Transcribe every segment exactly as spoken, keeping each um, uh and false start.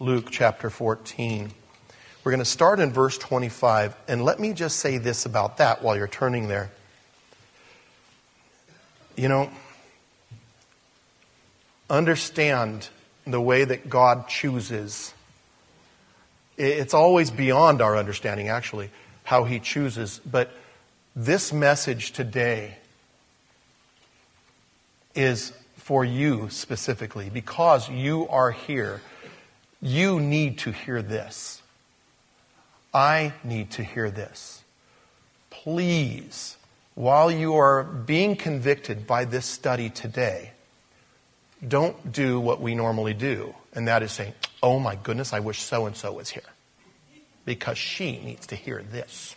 Luke chapter fourteen. We're going to start in verse twenty-five, and let me just say this about that while you're turning there. You know, understand the way that God chooses. It's always beyond our understanding, actually, how He chooses. But this message today is for you specifically, because you are here. You need to hear this. I need to hear this. Please, while you are being convicted by this study today, don't do what we normally do, and that is saying, oh my goodness, I wish so-and-so was here, because she needs to hear this.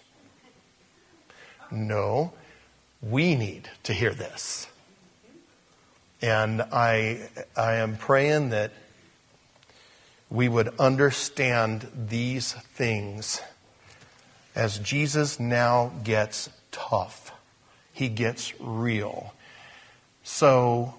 No, we need to hear this. And I, I am praying that we would understand these things as Jesus now gets tough. He gets real. So,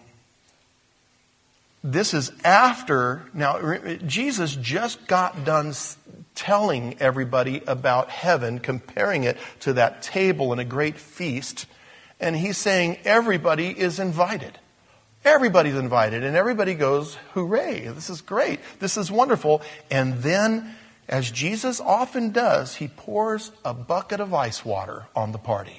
this is after, now Jesus just got done telling everybody about heaven, comparing it to that table and a great feast. And He's saying everybody is invited. Everybody's invited, and everybody goes, hooray, this is great, this is wonderful. And then, as Jesus often does, He pours a bucket of ice water on the party.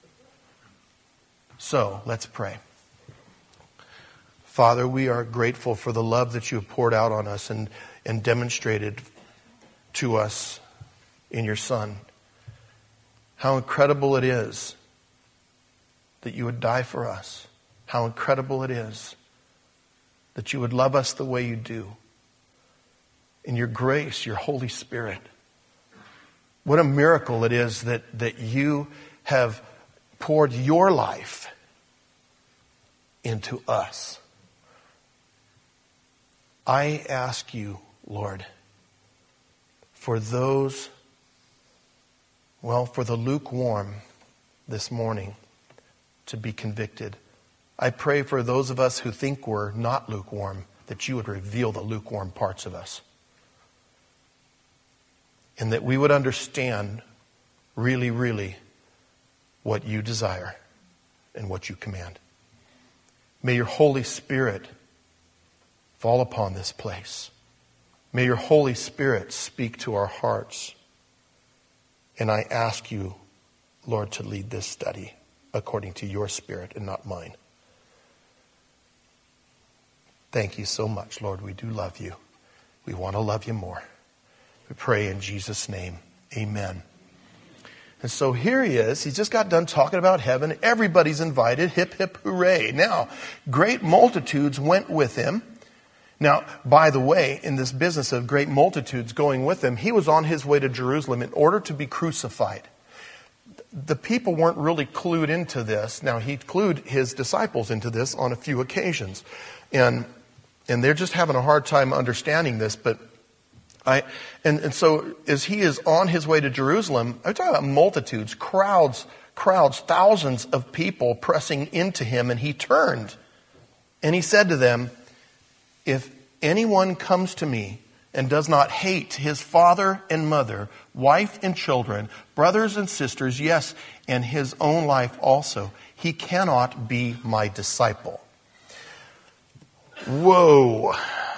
So, let's pray. Father, we are grateful for the love that You have poured out on us and, and demonstrated to us in Your Son. How incredible it is that You would die for us. How incredible it is that You would love us the way You do. In Your grace, Your Holy Spirit. What a miracle it is that, that You have poured Your life into us. I ask You, Lord, for those, well, for the lukewarm this morning to be convicted. I pray for those of us who think we're not lukewarm, that You would reveal the lukewarm parts of us. And that we would understand really, really what You desire and what You command. May Your Holy Spirit fall upon this place. May Your Holy Spirit speak to our hearts. And I ask You, Lord, to lead this study according to Your Spirit and not mine. Thank You so much, Lord. We do love You. We want to love You more. We pray in Jesus' name. Amen. And so here He is. He just got done talking about heaven. Everybody's invited. Hip, hip, hooray. Now, great multitudes went with Him. Now, by the way, in this business of great multitudes going with Him, He was on His way to Jerusalem in order to be crucified. The people weren't really clued into this. Now, He clued His disciples into this on a few occasions. And and they're just having a hard time understanding this. But I and, and so as He is on His way to Jerusalem, I'm talking about multitudes, crowds, crowds, thousands of people pressing into Him. And He turned and He said to them, if anyone comes to Me and does not hate his father and mother, wife and children, brothers and sisters, yes, and his own life also, he cannot be My disciple. Whoa.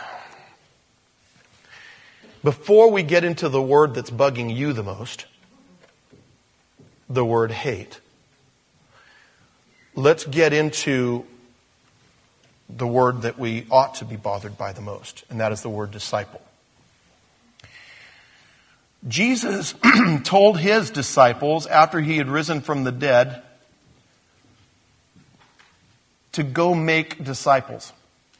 Before we get into the word that's bugging you the most, the word hate, let's get into the word that we ought to be bothered by the most, and that is the word disciple. Jesus told His disciples after He had risen from the dead to go make disciples.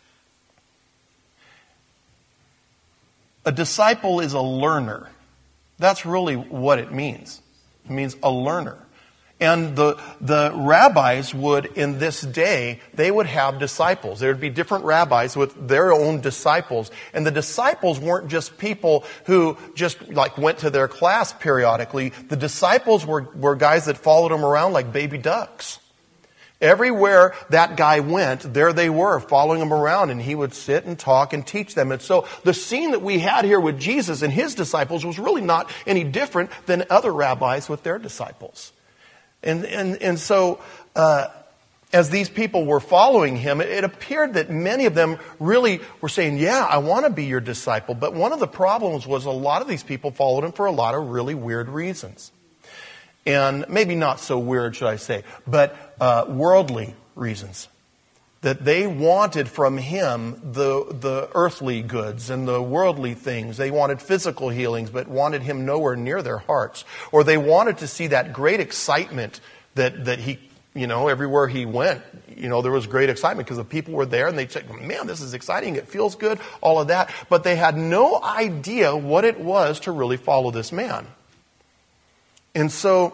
A disciple is a learner. That's really what it means. It means a learner. And the the rabbis would, in this day, they would have disciples. There would be different rabbis with their own disciples. And the disciples weren't just people who just like went to their class periodically. The disciples were, were guys that followed them around like baby ducks. Everywhere that guy went, there they were, following him around, and he would sit and talk and teach them. And so the scene that we had here with Jesus and his disciples was really not any different than other rabbis with their disciples. And and and so uh, as these people were following him, it appeared that many of them really were saying, yeah, I want to be your disciple. But one of the problems was a lot of these people followed him for a lot of really weird reasons. And maybe not so weird, should I say, but uh, worldly reasons. That they wanted from him the the earthly goods and the worldly things. They wanted physical healings, but wanted him nowhere near their hearts. Or they wanted to see that great excitement that, that he, you know, everywhere he went, you know, there was great excitement because the people were there and they'd say, man, this is exciting, it feels good, all of that. But they had no idea what it was to really follow this man. And so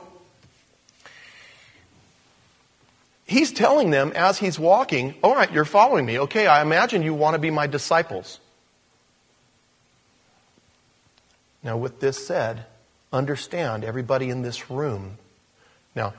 he's telling them as he's walking, all right, you're following me. Okay, I imagine you want to be my disciples. Now, with this said, understand everybody in this room. Now,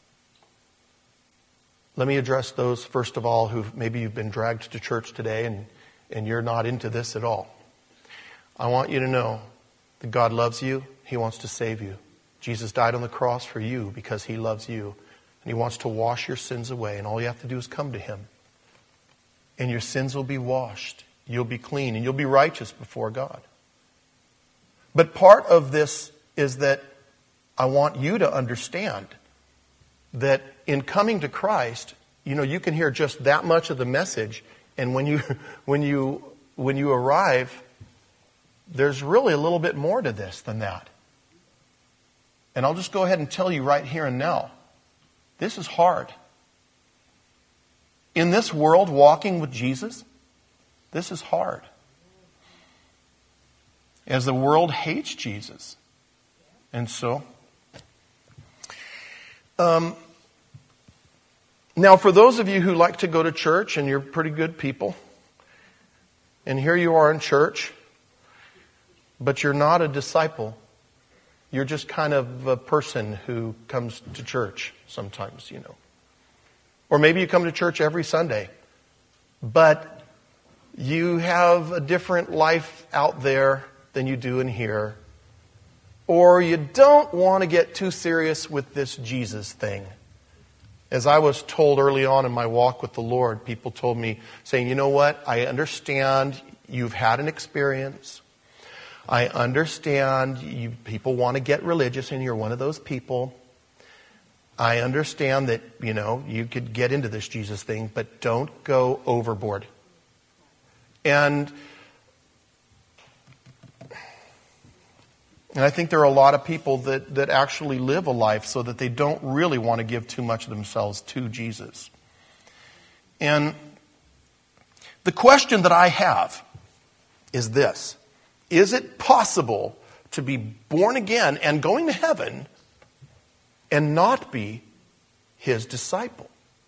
let me address those, first of all, who maybe you've been dragged to church today and, and you're not into this at all. I want you to know that God loves you. He wants to save you. Jesus died on the cross for you because he loves you. And he wants to wash your sins away. And all you have to do is come to him. And your sins will be washed. You'll be clean. And you'll be righteous before God. But part of this is that I want you to understand that in coming to Christ, you know, you can hear just that much of the message. And when you, when you, when you arrive, there's really a little bit more to this than that. And I'll just go ahead and tell you right here and now. This is hard. In this world, walking with Jesus, this is hard. As the world hates Jesus. And so, um, now for those of you who like to go to church and you're pretty good people, and here you are in church, but you're not a disciple. You're just kind of a person who comes to church sometimes, you know. Or maybe you come to church every Sunday, but you have a different life out there than you do in here. Or you don't want to get too serious with this Jesus thing. As I was told early on in my walk with the Lord, people told me, saying, you know what, I understand you've had an experience. I understand you people want to get religious and you're one of those people. I understand that, you know, you could get into this Jesus thing, but don't go overboard. And, and I think there are a lot of people that, that actually live a life so that they don't really want to give too much of themselves to Jesus. And the question that I have is this. Is it possible to be born again and going to heaven and not be his disciple?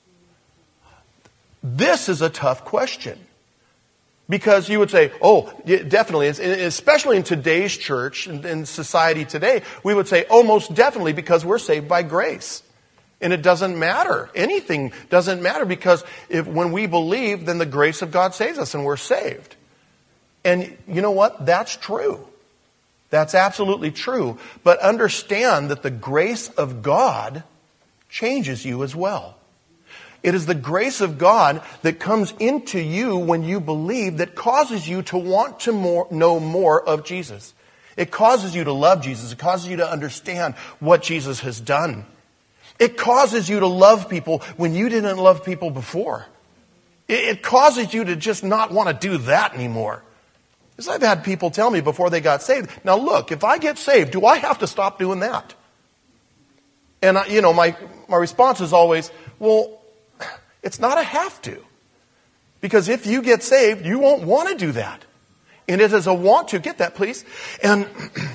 This is a tough question. Because you would say, oh, definitely, especially in today's church and in society today, we would say, oh, most definitely, because we're saved by grace. And it doesn't matter. Anything doesn't matter because if when we believe, then the grace of God saves us and we're saved. And you know what? That's true. That's absolutely true. But understand that the grace of God changes you as well. It is the grace of God that comes into you when you believe that causes you to want to more, know more of Jesus. It causes you to love Jesus. It causes you to understand what Jesus has done. It causes you to love people when you didn't love people before. It, it causes you to just not want to do that anymore. Because I've had people tell me before they got saved, now look, if I get saved, do I have to stop doing that? And, I, you know, my, my response is always, well, it's not a have to. Because if you get saved, you won't want to do that. And it is a want to. Get that, please. And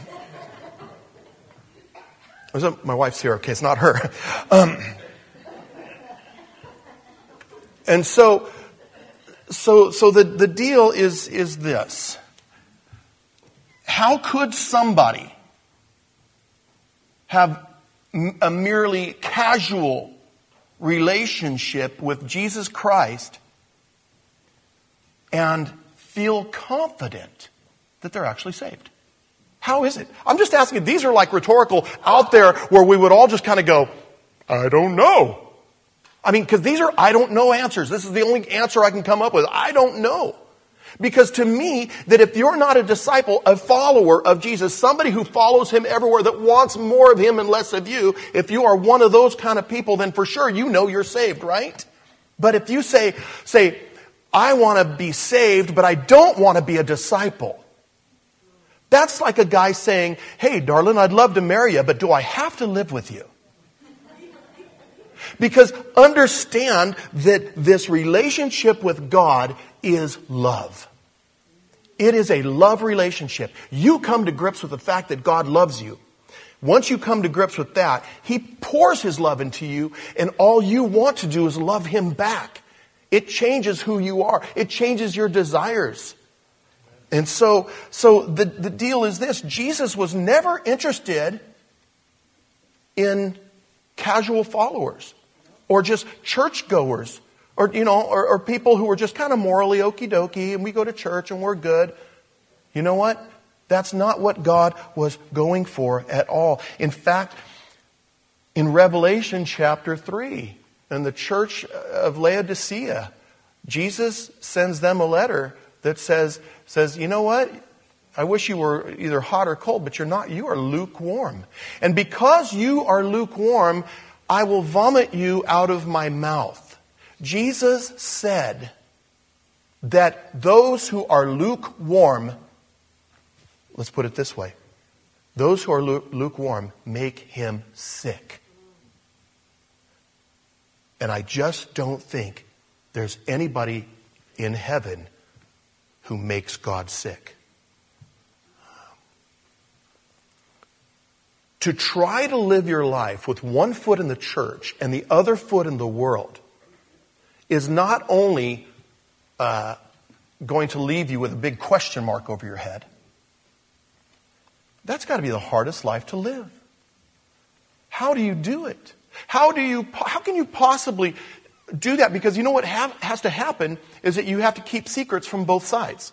my wife's here. Okay, it's not her. Um, and so, so, so the, the deal is, is this. How could somebody have a merely casual relationship with Jesus Christ and feel confident that they're actually saved? How is it? I'm just asking, these are like rhetorical out there where we would all just kind of go, I don't know. I mean, because these are I don't know answers. This is the only answer I can come up with. I don't know. Because to me, that if you're not a disciple, a follower of Jesus, somebody who follows him everywhere, that wants more of him and less of you, if you are one of those kind of people, then for sure you know you're saved, right? But if you say, say, I want to be saved, but I don't want to be a disciple. That's like a guy saying, hey, darling, I'd love to marry you, but do I have to live with you? Because understand that this relationship with God is love. It is a love relationship. You come to grips with the fact that God loves you. Once you come to grips with that, he pours his love into you, and all you want to do is love him back. It changes who you are. It changes your desires. And so, so the, the deal is this. Jesus was never interested in casual followers or just churchgoers or, you know, or, or people who were just kind of morally okie dokie and we go to church and we're good. You know what? That's not what God was going for at all. In fact, in Revelation chapter three, in the church of Laodicea, Jesus sends them a letter that says, says, you know what? I wish you were either hot or cold, but you're not. You are lukewarm. And because you are lukewarm, I will vomit you out of my mouth. Jesus said that those who are lukewarm, let's put it this way, those who are lukewarm make him sick. And I just don't think there's anybody in heaven who makes God sick. To try to live your life with one foot in the church and the other foot in the world is not only uh, going to leave you with a big question mark over your head. That's got to be the hardest life to live. How do you do it? How do you? How can you possibly do that? Because you know what ha- has to happen is that you have to keep secrets from both sides.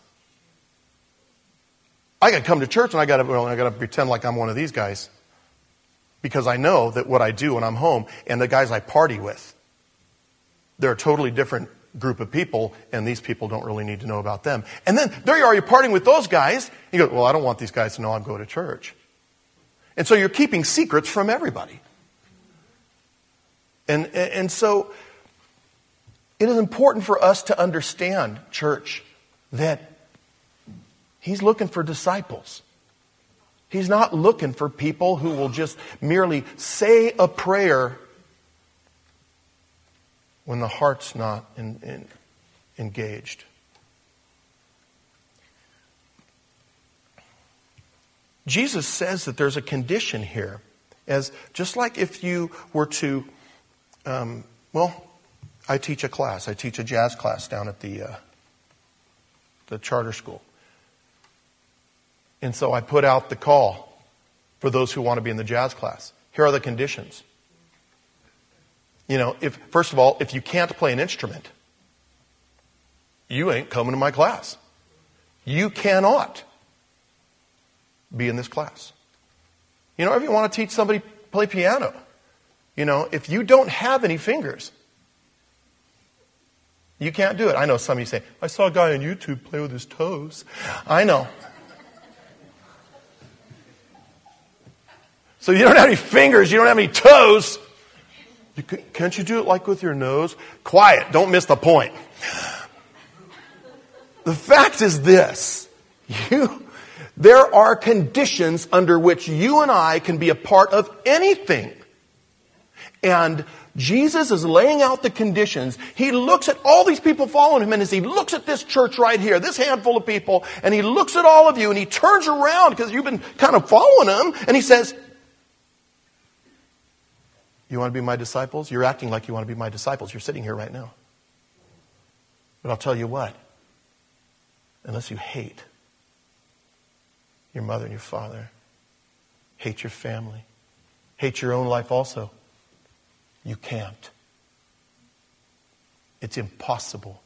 I got to come to church and I got to well, I got to pretend like I'm one of these guys. Because I know that what I do when I'm home and the guys I party with, they're a totally different group of people, and these people don't really need to know about them. And then there you are, you're partying with those guys. You go, well, I don't want these guys to know I'm going to church. And so you're keeping secrets from everybody. And, and so it is important for us to understand, church, that he's looking for disciples. He's not looking for people who will just merely say a prayer when the heart's not in, in, engaged. Jesus says that there's a condition here, as just like if you were to, um, well, I teach a class. I teach a jazz class down at the uh, the charter school. And so I put out the call for those who want to be in the jazz class. Here are the conditions. You know, if first of all, if you can't play an instrument, you ain't coming to my class. You cannot be in this class. You know, if you want to teach somebody to play piano, you know, if you don't have any fingers, you can't do it. I know some of you say, I saw a guy on YouTube play with his toes. I know. So you don't have any fingers, you don't have any toes. You, can't you do it like with your nose? Quiet, don't miss the point. The fact is this. You, there are conditions under which you and I can be a part of anything. And Jesus is laying out the conditions. He looks at all these people following him, and as he looks at this church right here, this handful of people, and he looks at all of you, and he turns around because you've been kind of following him, and he says, you want to be my disciples? You're acting like you want to be my disciples. You're sitting here right now. But I'll tell you what. Unless you hate your mother and your father, hate your family, hate your own life also, you can't It's impossible.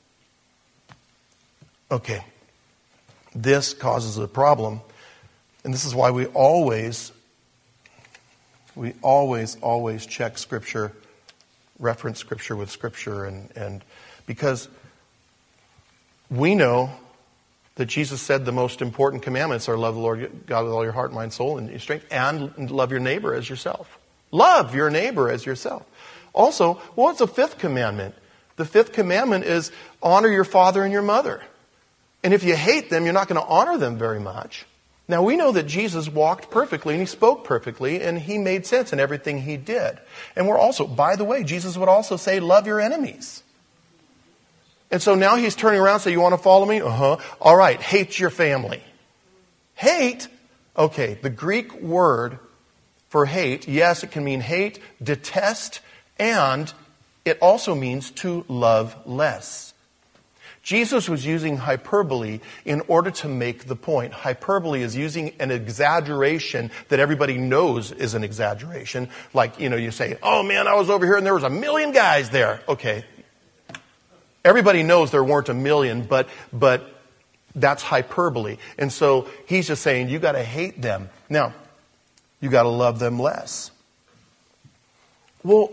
Okay. This causes a problem. And this is why we always, we always, always check Scripture, reference Scripture with Scripture. And, and because we know that Jesus said the most important commandments are love the Lord God with all your heart, mind, soul, and your strength, and love your neighbor as yourself. Love your neighbor as yourself. Also, what's the fifth commandment? The fifth commandment is honor your father and your mother. And if you hate them, you're not going to honor them very much. Now, we know that Jesus walked perfectly and he spoke perfectly and he made sense in everything he did. And we're also, by the way, Jesus would also say, love your enemies. And so now he's turning around and saying, you want to follow me? Uh-huh. All right, hate your family. Hate? Okay, the Greek word for hate, yes, it can mean hate, detest, and it also means to love less. Jesus was using hyperbole in order to make the point. Hyperbole is using an exaggeration that everybody knows is an exaggeration. Like, you know, you say, oh man, I was over here and there was a million guys there. Okay. Everybody knows there weren't a million, but, but that's hyperbole. And so he's just saying, you got to hate them. Now, you got to love them less. Well,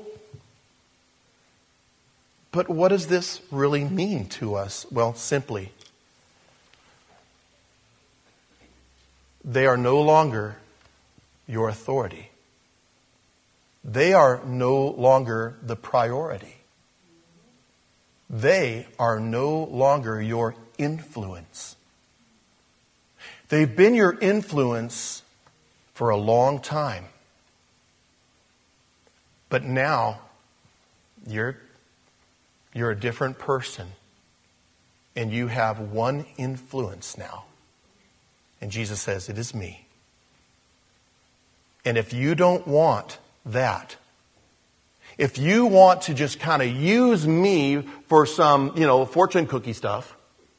but what does this really mean to us? Well, simply, they are no longer your authority. They are no longer the priority. They are no longer your influence. They've been your influence for a long time. But now, you're You're a different person. And you have one influence now. And Jesus says, it is me. And if you don't want that, if you want to just kind of use me for some, you know, fortune cookie stuff,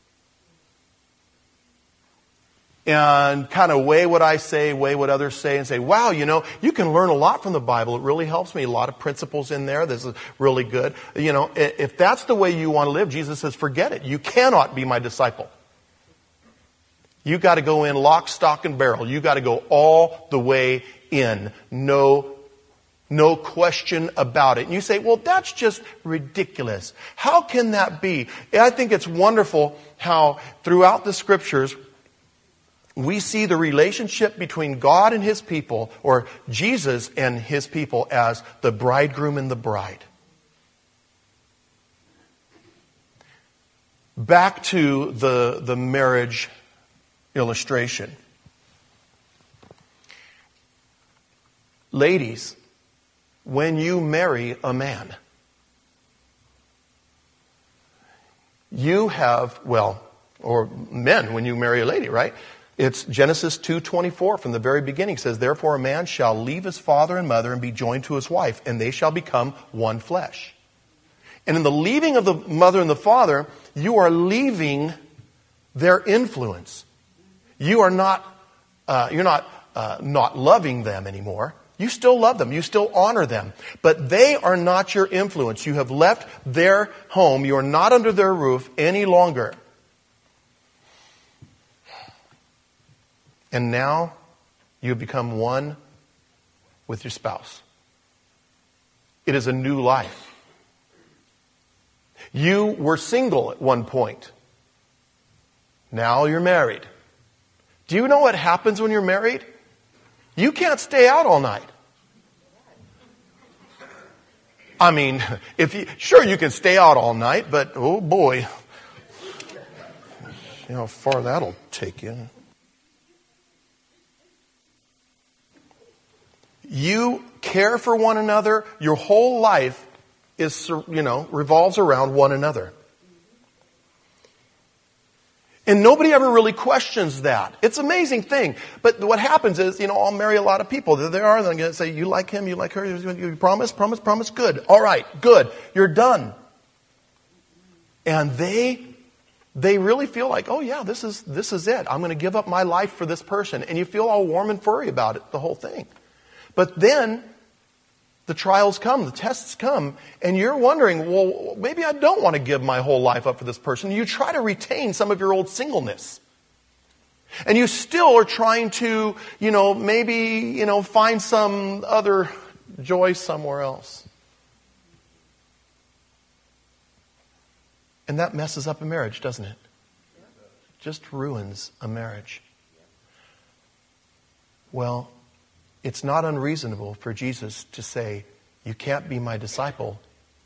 and kind of weigh what I say, weigh what others say, and say, wow, you know, you can learn a lot from the Bible. It really helps me. A lot of principles in there. This is really good. You know, if that's the way you want to live, Jesus says, forget it. You cannot be my disciple. You got to go in lock, stock, and barrel. You got to go all the way in. No, no question about it. And you say, well, that's just ridiculous. How can that be? I think it's wonderful how throughout the Scriptures, we see the relationship between God and His people, or Jesus and His people, as the bridegroom and the bride. Back to the, the marriage illustration. Ladies, when you marry a man, you have, well, or men, when you marry a lady, right? It's Genesis two twenty-four from the very beginning. Says, therefore a man shall leave his father and mother and be joined to his wife, and they shall become one flesh. And in the leaving of the mother and the father, you are leaving their influence. You are not, uh, you're not, uh, not loving them anymore. You still love them. You still honor them. But they are not your influence. You have left their home. You are not under their roof any longer. And now you have become one with your spouse. It is a new life. You were single at one point. Now you're married. Do you know what happens when you're married? You can't stay out all night. I mean, if you, sure you can stay out all night, but oh boy, you know how far that'll take you. You care for one another. Your whole life is, you know, revolves around one another. And nobody ever really questions that. It's an amazing thing. But what happens is, you know, I'll marry a lot of people. There they are. They're going to say, you like him, you like her, you promise, promise, promise. Good. All right, good. You're done. And they, they really feel like, oh yeah, this is, this is it. I'm going to give up my life for this person. And you feel all warm and furry about it, the whole thing. But then, The trials come, the tests come, and you're wondering, well, maybe I don't want to give my whole life up for this person. You try to retain some of your old singleness. And you still are trying to, you know, maybe, you know, find some other joy somewhere else. And that messes up a marriage, doesn't it? Just ruins a marriage. Well, it's not unreasonable for Jesus to say, you can't be my disciple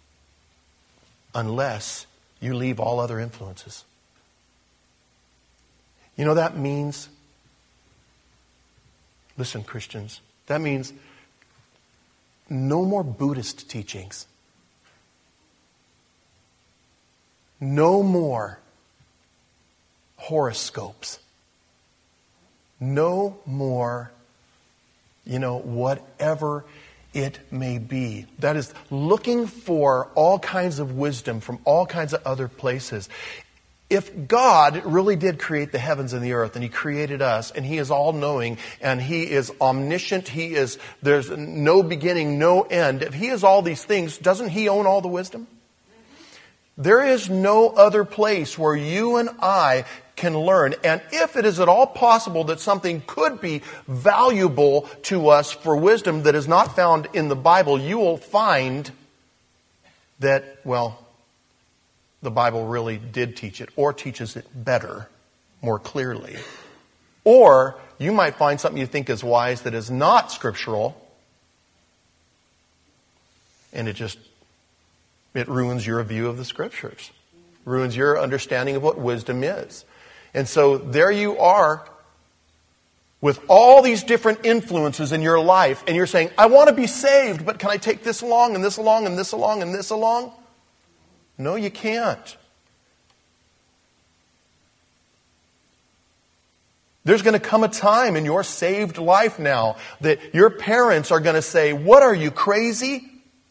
unless you leave all other influences. You know that means, listen, Christians, that means no more Buddhist teachings. No more horoscopes. No more, you know, whatever it may be. That is looking for all kinds of wisdom from all kinds of other places. If God really did create the heavens and the earth, and He created us, and He is all-knowing, and He is omniscient, He is, there's no beginning, no end. If He is all these things, doesn't He own all the wisdom? There is no other place where you and I can learn. And if it is at all possible that something could be valuable to us for wisdom that is not found in the Bible, you will find that, well, the Bible really did teach it, or teaches it better, more clearly. Or you might find something you think is wise that is not scriptural, and it just, it ruins your view of the Scriptures. Ruins your understanding of what wisdom is. And so there you are with all these different influences in your life, and you're saying, I want to be saved, but can I take this along, and this along, and this along, and this along? No, you can't. There's going to come a time in your saved life now that your parents are going to say, what are you, crazy?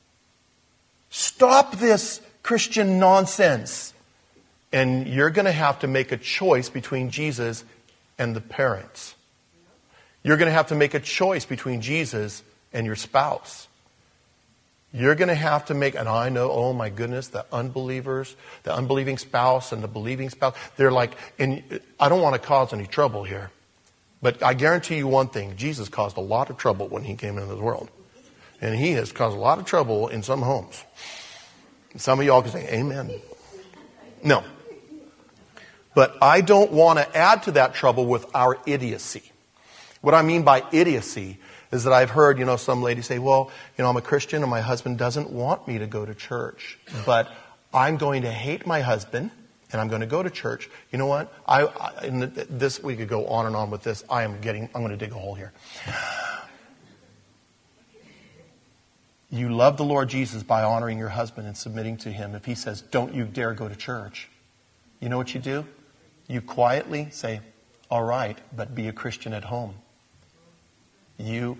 Stop this Christian nonsense. And you're going to have to make a choice between Jesus and the parents. You're going to have to make a choice between Jesus and your spouse. You're going to have to make, and I know, oh my goodness, the unbelievers, the unbelieving spouse and the believing spouse, they're like, and I don't want to cause any trouble here, but I guarantee you one thing, Jesus caused a lot of trouble when He came into the world. And He has caused a lot of trouble in some homes. Some of y'all can say, amen. No. But I don't want to add to that trouble with our idiocy. What I mean by idiocy is that I've heard, you know, some lady say, well, you know, I'm a Christian and my husband doesn't want me to go to church, but I'm going to hate my husband and I'm going to go to church. You know what? I, I and this, we could go on and on with this. I am getting, I'm going to dig a hole here. You love the Lord Jesus by honoring your husband and submitting to Him. If He says, don't you dare go to church, you know what you do? You quietly say, all right, but be a Christian at home. You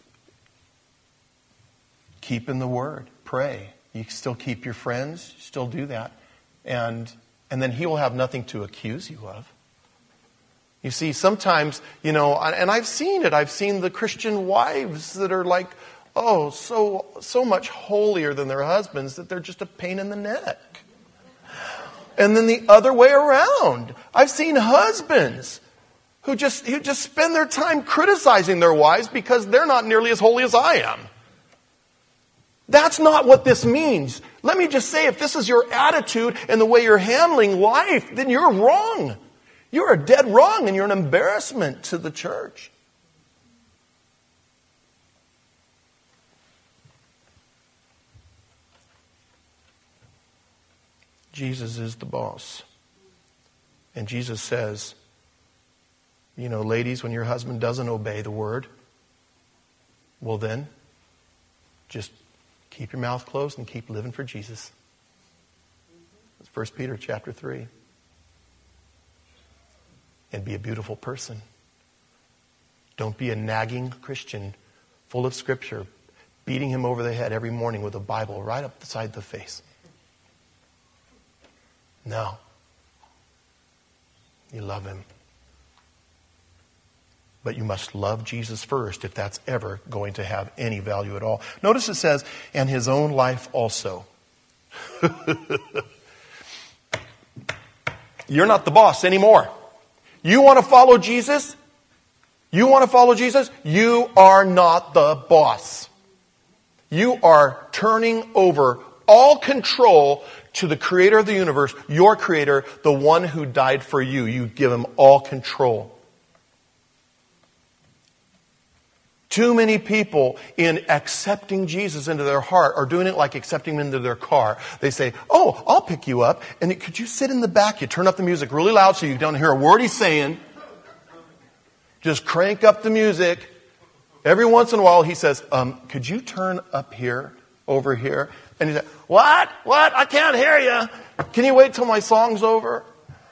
keep in the Word, pray. You still keep your friends, you still do that. And, and then He will have nothing to accuse you of. You see, sometimes, you know, and I've seen it, I've seen the Christian wives that are like, oh, so so much holier than their husbands that they're just a pain in the neck. And then the other way around. I've seen husbands who just who just spend their time criticizing their wives because they're not nearly as holy as I am. That's not what this means. Let me just say, if this is your attitude and the way you're handling life, then you're wrong. You're dead wrong, and you're an embarrassment to the church. Jesus is the boss. And Jesus says, you know, ladies, when your husband doesn't obey the word, well then, just keep your mouth closed and keep living for Jesus. That's First Peter chapter three. And be a beautiful person. Don't be a nagging Christian full of Scripture, beating him over the head every morning with a Bible right up the side of the face. No. You love him. But you must love Jesus first if that's ever going to have any value at all. Notice it says, and his own life also. You're not the boss anymore. You want to follow Jesus? You want to follow Jesus? You are not the boss. You are turning over all control to the creator of the universe, your creator, the one who died for you. You give him all control. Too many people in accepting Jesus into their heart are doing it like accepting him into their car. They say, oh, I'll pick you up. And could you sit in the back? You turn up the music really loud so you don't hear a word he's saying. Just crank up the music. Every once in a while he says, um, could you turn up here, over here? And he said, what? What? I can't hear you. Can you wait till my song's over?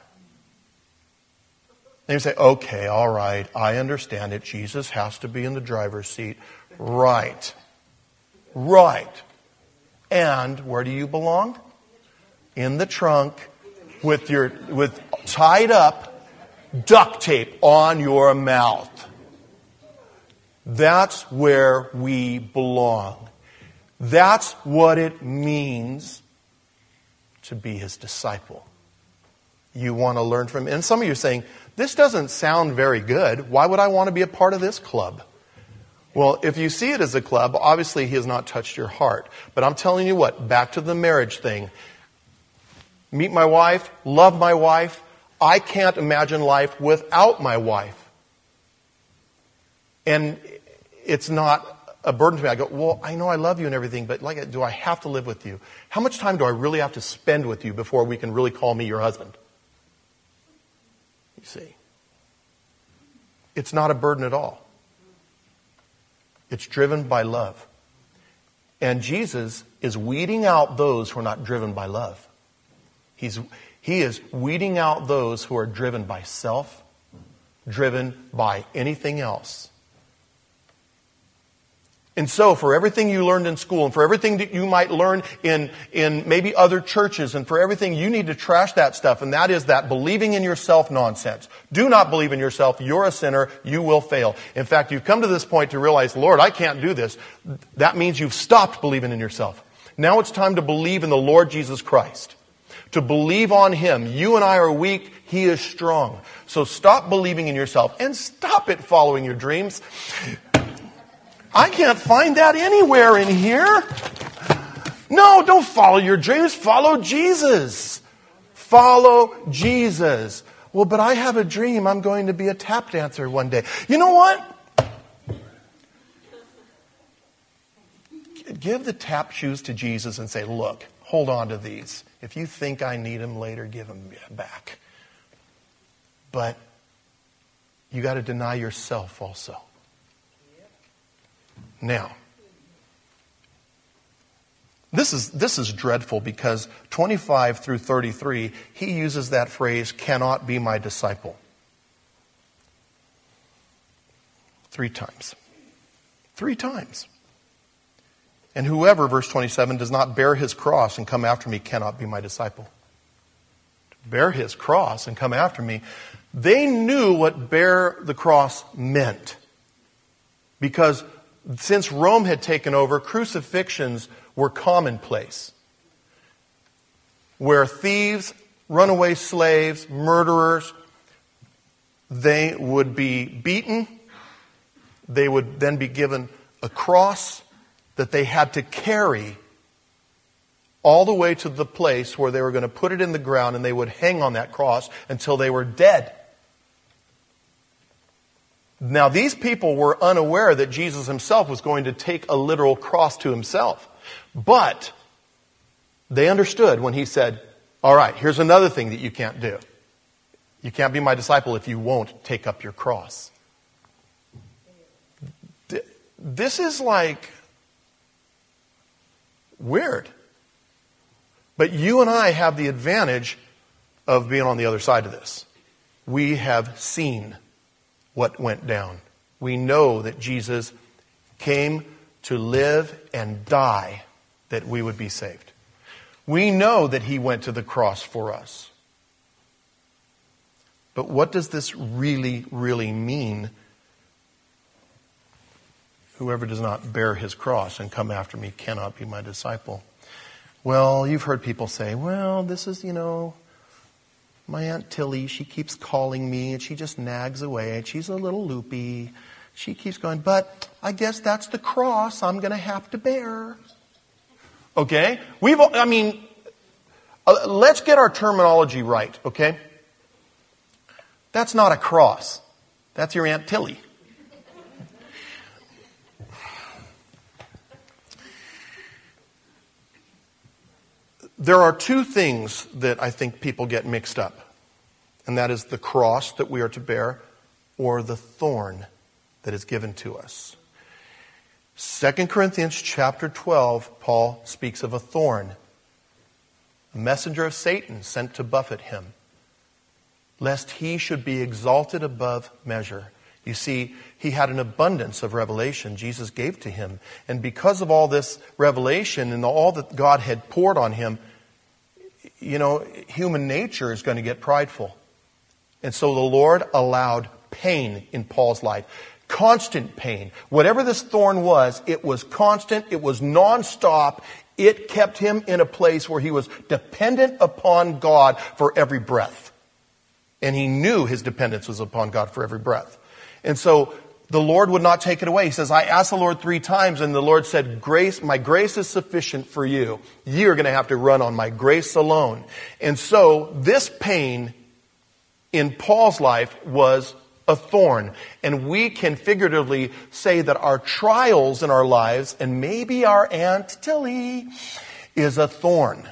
And you say, okay, all right, I understand it. Jesus has to be in the driver's seat. Right. Right. And where do you belong? In the trunk with your with tied up duct tape on your mouth. That's where we belong. That's what it means to be his disciple. You want to learn from him. And some of you are saying, this doesn't sound very good. Why would I want to be a part of this club? Well, if you see it as a club, obviously he has not touched your heart. But I'm telling you what, back to the marriage thing. Meet my wife, love my wife. I can't imagine life without my wife. And it's not a burden to me. I go, well, I know I love you and everything, but like, do I have to live with you? How much time do I really have to spend with you before we can really call me your husband? You see, it's not a burden at all. It's driven by love. And Jesus is weeding out those who are not driven by love. He's, he is weeding out those who are driven by self, driven by anything else. And so for everything you learned in school and for everything that you might learn in, in maybe other churches and for everything, you need to trash that stuff. And that is that believing in yourself nonsense. Do not believe in yourself. You're a sinner. You will fail. In fact, you've come to this point to realize, Lord, I can't do this. That means you've stopped believing in yourself. Now it's time to believe in the Lord Jesus Christ. To believe on him. You and I are weak. He is strong. So stop believing in yourself and stop it following your dreams. I can't find that anywhere in here. No, don't follow your dreams. Follow Jesus. Follow Jesus. Well, but I have a dream. I'm going to be a tap dancer one day. You know what? Give the tap shoes to Jesus and say, look, hold on to these. If you think I need them later, give them back. But you got to deny yourself also. Now, this is this is dreadful because twenty-five through thirty-three, he uses that phrase, cannot be my disciple. Three times. Three times. And whoever, verse twenty-seven, does not bear his cross and come after me cannot be my disciple. To bear his cross and come after me. They knew what bear the cross meant. Because since Rome had taken over, crucifixions were commonplace. Where thieves, runaway slaves, murderers, they would be beaten. They would then be given a cross that they had to carry all the way to the place where they were going to put it in the ground and they would hang on that cross until they were dead. Now, these people were unaware that Jesus himself was going to take a literal cross to himself. But they understood when he said, all right, here's another thing that you can't do. You can't be my disciple if you won't take up your cross. This is like weird. But you and I have the advantage of being on the other side of this. We have seen what went down. We know that Jesus came to live and die that we would be saved. We know that he went to the cross for us. But what does this really, really mean Whoever does not bear his cross and come after me cannot be my disciple. Well, you've heard people say, well, this is, you know, my Aunt Tilly, she keeps calling me and she just nags away and she's a little loopy. She keeps going, but I guess that's the cross I'm going to have to bear. Okay? We've, I mean, uh, let's get our terminology right, okay? That's not a cross. That's your Aunt Tilly. There are two things that I think people get mixed up. And that is the cross that we are to bear or the thorn that is given to us. Second Corinthians chapter twelve, Paul speaks of a thorn. A messenger of Satan sent to buffet him, lest he should be exalted above measure. You see, he had an abundance of revelation Jesus gave to him. And because of all this revelation and all that God had poured on him, you know, human nature is going to get prideful. And so the Lord allowed pain in Paul's life. Constant pain. Whatever this thorn was, it was constant. It was nonstop. It kept him in a place where he was dependent upon God for every breath. And he knew his dependence was upon God for every breath. And so the Lord would not take it away. He says, I asked the Lord three times, and the Lord said, "Grace, my grace is sufficient for you. You're going to have to run on my grace alone." And so this pain in Paul's life was a thorn. And we can figuratively say that our trials in our lives, and maybe our Aunt Tilly, is a thorn.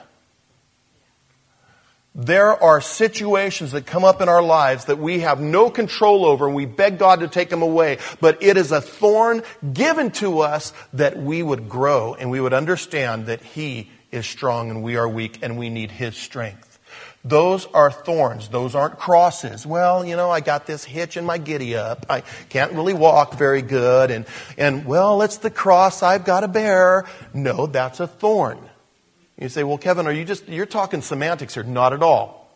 There are situations that come up in our lives that we have no control over, and we beg God to take them away. But it is a thorn given to us that we would grow and we would understand that He is strong and we are weak and we need His strength. Those are thorns. Those aren't crosses. Well, you know, I got this hitch in my giddy up. I can't really walk very good. And, and well, it's the cross I've got to bear. No, that's a thorn. You say, well, Kevin, are you just, you're talking semantics here. Not at all.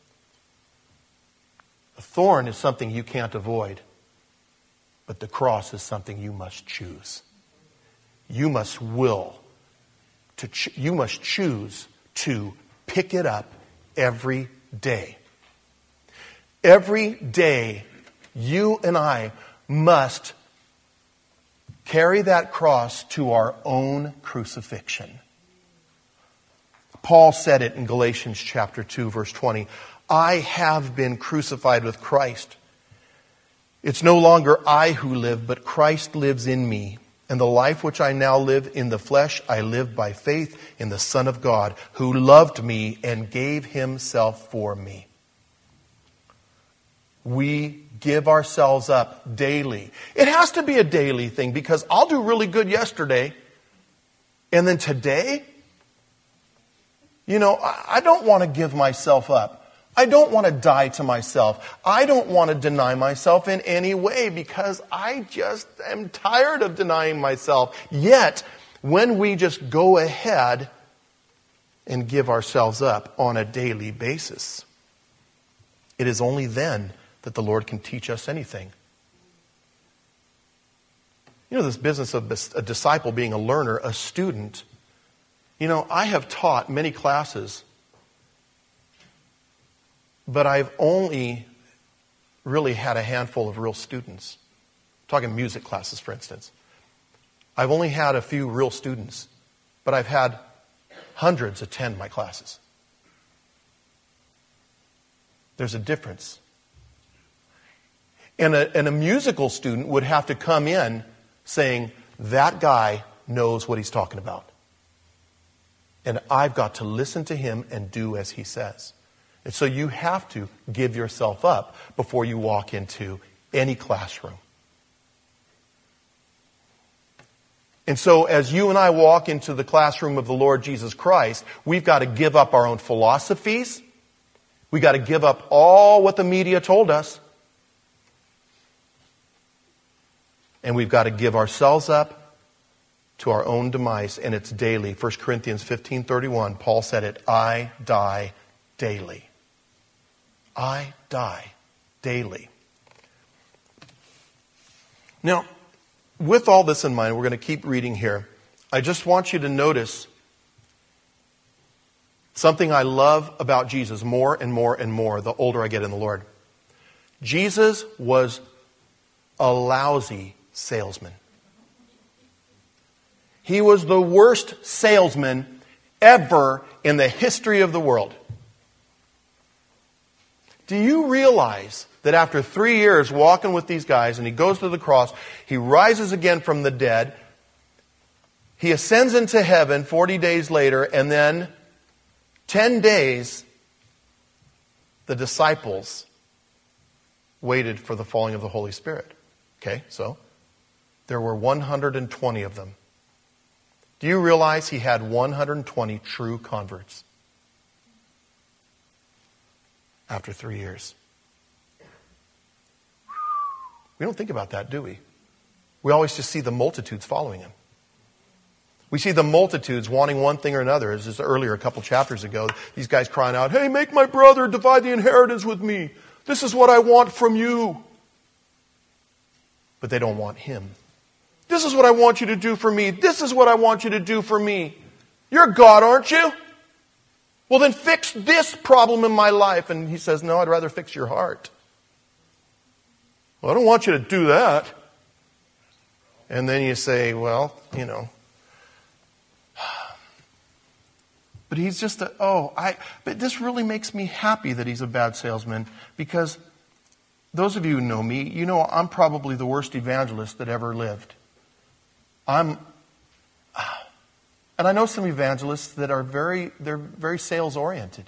A thorn is something you can't avoid. But the cross is something you must choose. You must will. To ch- you must choose to pick it up every day. Every day, you and I must carry that cross to our own crucifixion. Paul said it in Galatians chapter two, verse twenty. I have been crucified with Christ. It's no longer I who live, but Christ lives in me. And the life which I now live in the flesh, I live by faith in the Son of God, who loved me and gave Himself for me. We give ourselves up daily. It has to be a daily thing, because I'll do really good yesterday, and then today, you know, I don't want to give myself up. I don't want to die to myself. I don't want to deny myself in any way, because I just am tired of denying myself. Yet, when we just go ahead and give ourselves up on a daily basis, it is only then that the Lord can teach us anything. You know, this business of a disciple being a learner, a student. You know, I have taught many classes, but I've only really had a handful of real students. I'm talking music classes, for instance. I've only had a few real students, but I've had hundreds attend my classes. There's a difference. And a, and a musical student would have to come in saying, that guy knows what he's talking about. And I've got to listen to him and do as he says. And so you have to give yourself up before you walk into any classroom. And so as you and I walk into the classroom of the Lord Jesus Christ, we've got to give up our own philosophies. We've got to give up all what the media told us. And we've got to give ourselves up to our own demise, and it's daily. First Corinthians fifteen thirty-one, Paul said it, I die daily. I die daily. Now, with all this in mind, we're going to keep reading here. I just want you to notice something I love about Jesus more and more and more the older I get in the Lord. Jesus was a lousy salesman. He was the worst salesman ever in the history of the world. Do you realize that after three years walking with these guys, and he goes to the cross, he rises again from the dead, he ascends into heaven forty days later, and then ten days, the disciples waited for the falling of the Holy Spirit. Okay, so there were one hundred twenty of them. Do you realize he had one hundred twenty true converts after three years? We don't think about that, do we? We always just see the multitudes following him. We see the multitudes wanting one thing or another. As is earlier, a couple chapters ago, these guys crying out, "Hey, make my brother divide the inheritance with me. This is what I want from you." But they don't want him. "This is what I want you to do for me. This is what I want you to do for me. You're God, aren't you? Well, then fix this problem in my life." And he says, "No, I'd rather fix your heart." "Well, I don't want you to do that." And then you say, "Well, you know." But he's just a, oh, I, but this really makes me happy that he's a bad salesman, because those of you who know me, you know I'm probably the worst evangelist that ever lived. I'm, and I know some evangelists that are very, they're very sales oriented.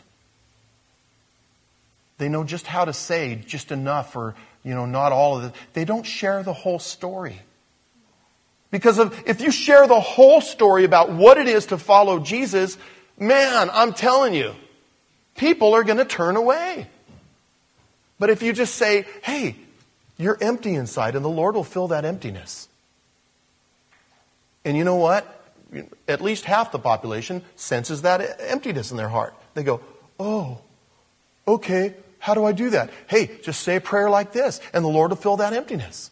They know just how to say just enough, or, you know, not all of it. They don't share the whole story. Because of, if you share the whole story about what it is to follow Jesus, man, I'm telling you, people are going to turn away. But if you just say, "Hey, you're empty inside, and the Lord will fill that emptiness." And you know what? At least half the population senses that emptiness in their heart. They go, "Oh, okay, how do I do that?" "Hey, just say a prayer like this, and the Lord will fill that emptiness."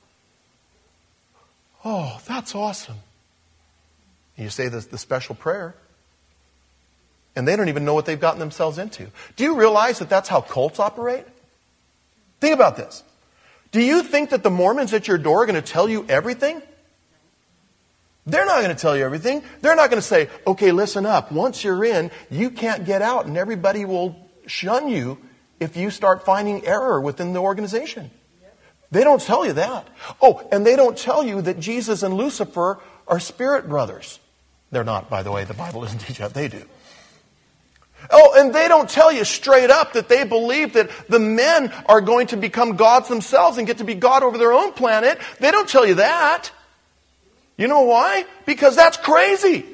"Oh, that's awesome." You say the, the special prayer, and they don't even know what they've gotten themselves into. Do you realize that that's how cults operate? Think about this. Do you think that the Mormons at your door are going to tell you everything? They're not going to tell you everything. They're not going to say, "Okay, listen up. Once you're in, you can't get out, and everybody will shun you if you start finding error within the organization." They don't tell you that. Oh, and they don't tell you that Jesus and Lucifer are spirit brothers. They're not, by the way. The Bible doesn't teach that. They do. Oh, and they don't tell you straight up that they believe that the men are going to become gods themselves and get to be God over their own planet. They don't tell you that. You know why? Because that's crazy.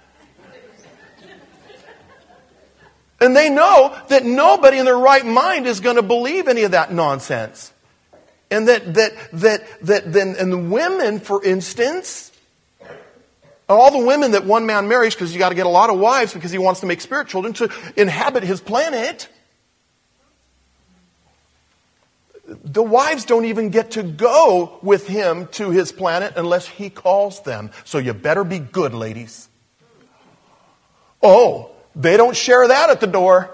And they know that nobody in their right mind is going to believe any of that nonsense. And that, that, that, that, then, and the women, for instance, all the women that one man marries, because you got to get a lot of wives because he wants to make spirit children to inhabit his planet. The wives don't even get to go with him to his planet unless he calls them. So you better be good, ladies. Oh, they don't share that at the door.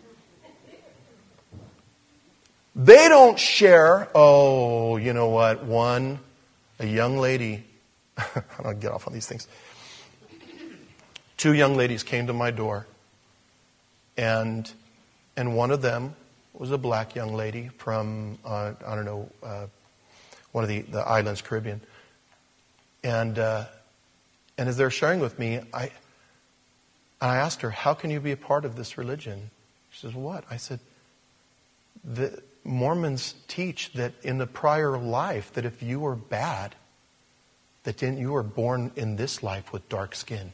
They don't share, oh, you know what, one, a young lady, I don't get off on these things. Two young ladies came to my door, and and one of them was a black young lady from, uh, I don't know, uh, one of the, the islands, Caribbean. And uh, and as they're sharing with me, I I asked her, "How can you be a part of this religion?" She says, "What?" I said, "The Mormons teach that in the prior life, that if you were bad, that then you were born in this life with dark skin.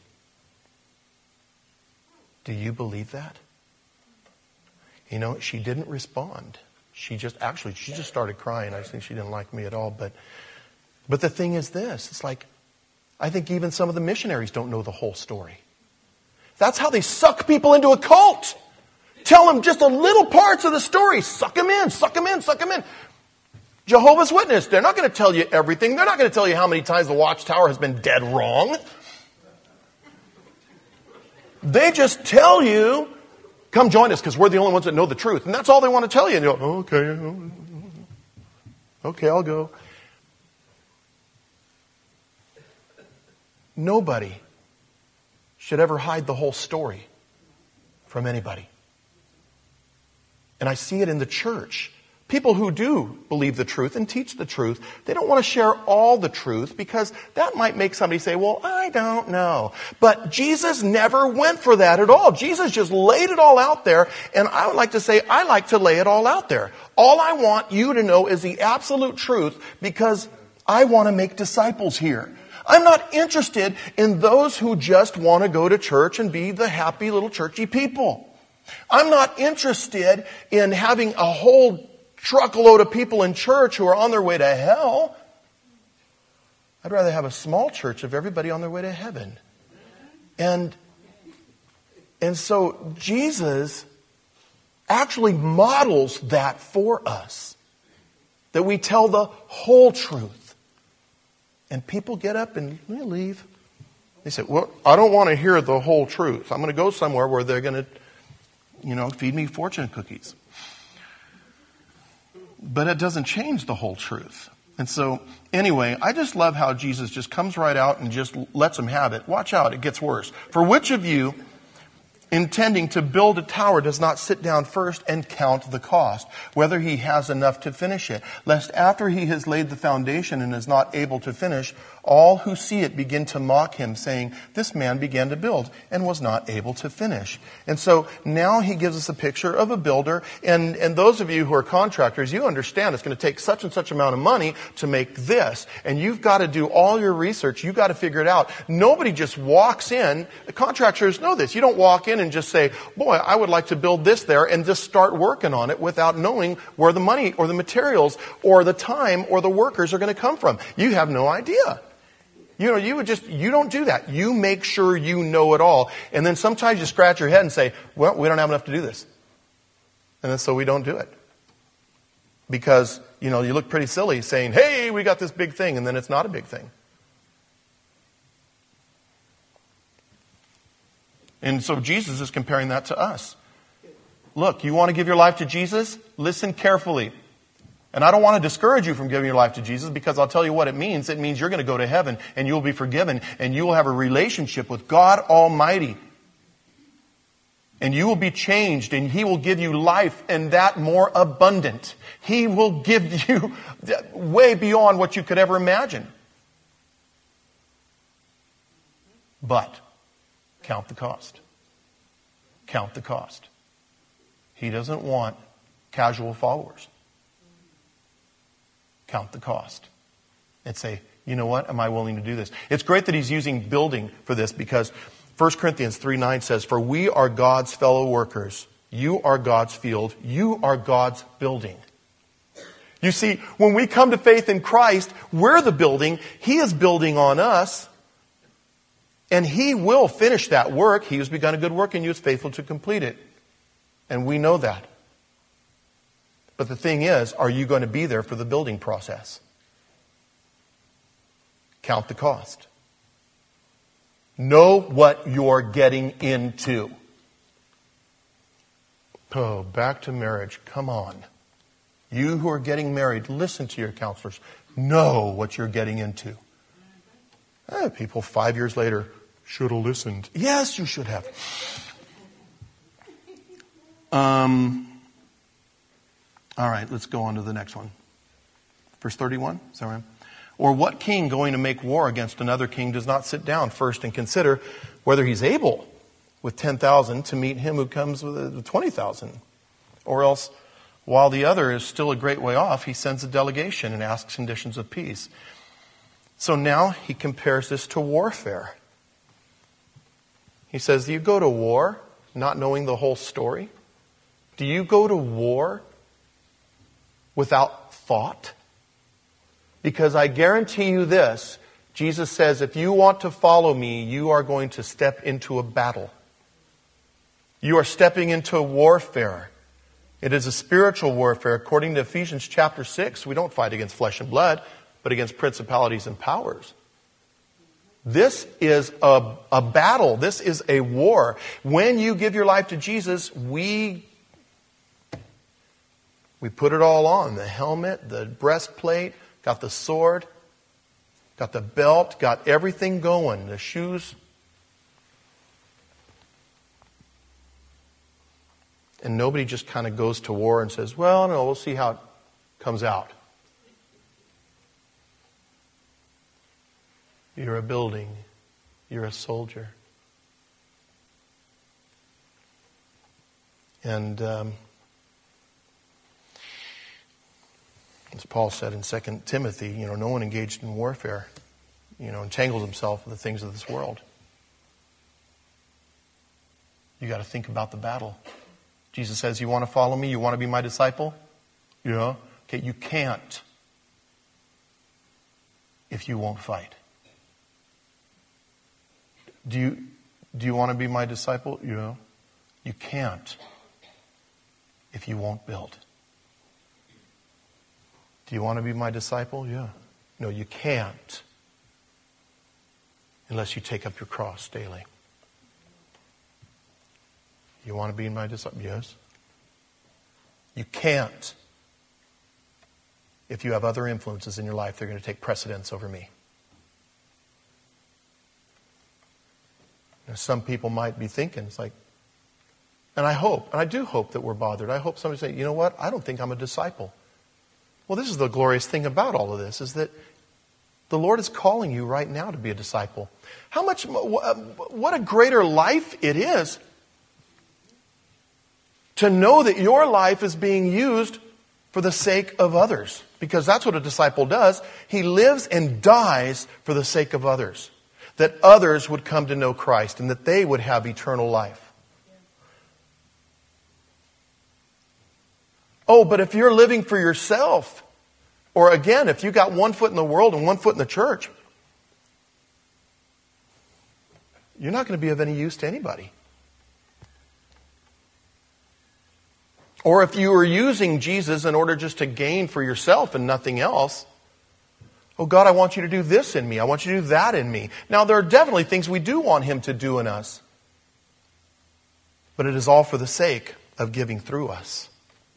Do you believe that?" You know, she didn't respond. She just, actually, she just started crying. I think she didn't like me at all. But, but the thing is this, it's like, I think even some of the missionaries don't know the whole story. That's how they suck people into a cult. Tell them just a little parts of the story. Suck them in, suck them in, suck them in. Jehovah's Witness, they're not going to tell you everything. They're not going to tell you how many times the Watchtower has been dead wrong. They just tell you, come join us because we're the only ones that know the truth. And that's all they want to tell you. And you go, okay, okay, I'll go. Nobody should ever hide the whole story from anybody. And I see it in the church. People who do believe the truth and teach the truth, they don't want to share all the truth because that might make somebody say, well, I don't know. But Jesus never went for that at all. Jesus just laid it all out there. And I would like to say, I like to lay it all out there. All I want you to know is the absolute truth because I want to make disciples here. I'm not interested in those who just want to go to church and be the happy little churchy people. I'm not interested in having a whole truckload of people in church who are on their way to hell. I'd rather have a small church of everybody on their way to heaven. And, and so Jesus actually models that for us. That we tell the whole truth. And people get up and leave. They say, well, I don't want to hear the whole truth. I'm going to go somewhere where they're going to, you know, feed me fortune cookies. But it doesn't change the whole truth. And so, anyway, I just love how Jesus just comes right out and just lets them have it. Watch out, it gets worse. For which of you, intending to build a tower, does not sit down first and count the cost, whether he has enough to finish it, lest after he has laid the foundation and is not able to finish, all who see it begin to mock him, saying, this man began to build and was not able to finish. And so now he gives us a picture of a builder. And, and those of you who are contractors, you understand it's going to take such and such amount of money to make this. And you've got to do all your research. You've got to figure it out. Nobody just walks in. The contractors know this. You don't walk in and just say, boy, I would like to build this there, and just start working on it without knowing where the money or the materials or the time or the workers are going to come from. You have no idea. You know, you would just, you don't do that. You make sure you know it all. And then sometimes you scratch your head and say, well, we don't have enough to do this. And then so we don't do it. Because, you know, you look pretty silly saying, hey, we got this big thing, and then it's not a big thing. And so Jesus is comparing that to us. Look, you want to give your life to Jesus? Listen carefully. And I don't want to discourage you from giving your life to Jesus, because I'll tell you what it means. It means you're going to go to heaven and you'll be forgiven and you will have a relationship with God Almighty. And you will be changed and He will give you life, and that more abundant. He will give you way beyond what you could ever imagine. But count the cost. Count the cost. He doesn't want casual followers. Count the cost. And say, you know what? Am I willing to do this? It's great that he's using building for this, because First Corinthians three nine says, for we are God's fellow workers. You are God's field. You are God's building. You see, when we come to faith in Christ, we're the building. He is building on us. And He will finish that work. He has begun a good work in you, is faithful to complete it. And we know that. But the thing is, are you going to be there for the building process? Count the cost. Know what you're getting into. Oh, back to marriage. Come on. You who are getting married, listen to your counselors. Know what you're getting into. Eh, people five years later, should have listened. Yes, you should have. Um... All right, let's go on to the next one. Verse thirty-one, is that right? Or what king going to make war against another king does not sit down first and consider whether he's able with ten thousand to meet him who comes with twenty thousand? Or else, while the other is still a great way off, he sends a delegation and asks conditions of peace. So now he compares this to warfare. He says, do you go to war not knowing the whole story? Do you go to war without thought? Because I guarantee you this, Jesus says, if you want to follow me, you are going to step into a battle. You are stepping into warfare. It is a spiritual warfare. According to Ephesians chapter six, we don't fight against flesh and blood, but against principalities and powers. This is a, a battle. This is a war. When you give your life to Jesus, we, we put it all on. The helmet, the breastplate, got the sword, got the belt, got everything going, the shoes. And nobody just kind of goes to war and says, well, no, we'll see how it comes out. You're a building. You're a soldier. And um, as Paul said in Second Timothy, you know, no one engaged in warfare, you know, entangles himself in the things of this world. You got to think about the battle. Jesus says, you want to follow me? You want to be my disciple? Yeah. Okay, you can't if you won't fight. Do you, do you want to be my disciple? Yeah. You can't if you won't build. Do you want to be my disciple? Yeah. No, you can't unless you take up your cross daily. You want to be my disciple? Yes. You can't if you have other influences in your life. They're going to take precedence over me. Now, some people might be thinking, it's like, and I hope, and I do hope that we're bothered. I hope somebody say, you know what? I don't think I'm a disciple. Well, this is the glorious thing about all of this, is that the Lord is calling you right now to be a disciple. How much, what a greater life it is to know that your life is being used for the sake of others. Because that's what a disciple does. He lives and dies for the sake of others. That others would come to know Christ and that they would have eternal life. Oh, but if you're living for yourself, or again, if you got one foot in the world and one foot in the church, you're not going to be of any use to anybody. Or if you are using Jesus in order just to gain for yourself and nothing else, oh, God, I want you to do this in me. I want you to do that in me. Now, there are definitely things we do want Him to do in us. But it is all for the sake of giving through us.